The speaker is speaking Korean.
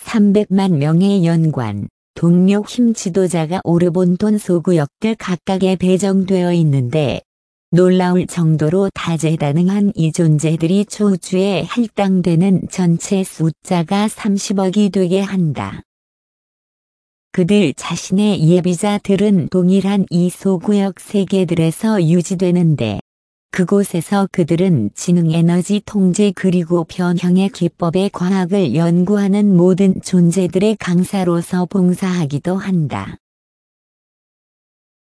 300만 명의 연관, 동료 힘 지도자가 오르본돈 소구역들 각각에 배정되어 있는데 놀라울 정도로 다재다능한 이 존재들이 초우주에 할당되는 전체 숫자가 30억이 되게 한다. 그들 자신의 예비자들은 동일한 이 소구역 세계들에서 유지되는데 그곳에서 그들은 지능에너지 통제 그리고 변형의 기법의 과학을 연구하는 모든 존재들의 강사로서 봉사하기도 한다.